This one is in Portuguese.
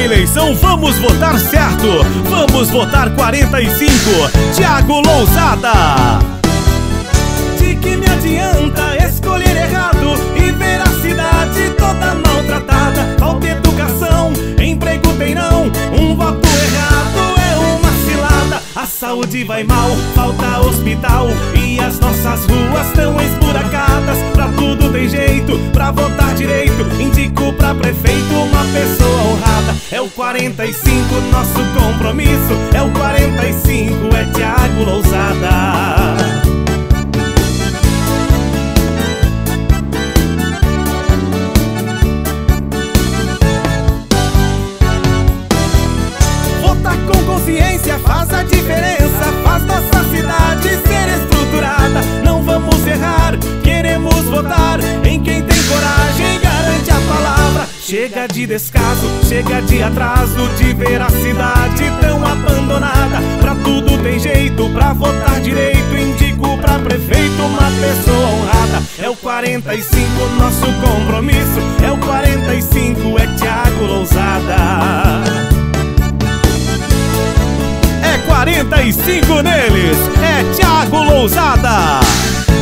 eleição vamos votar certo. Vamos votar 45, Thiago Lousada. De que me adianta escolher errado e ver a cidade toda maltratada? Falta educação, emprego tem não, um voto errado é uma cilada. A saúde vai mal, falta hospital e as nossas ruas tão esburacadas. Pra tudo tem jeito, pra votar direito, indico pra prefeito uma pessoa honrada. É o 45 nosso compromisso, é o 45, é Thiago Lousada. Consciência faz a diferença, faz nossa cidade ser estruturada. Não vamos errar, queremos votar em quem tem coragem, garante a palavra. Chega de descaso, chega de atraso, de ver a cidade tão abandonada. Pra tudo tem jeito, pra votar direito, indico pra prefeito uma pessoa honrada. É o 45 nosso compromisso, é o 45, é Thiago Lousada. 45 neles, é Thiago Lousada.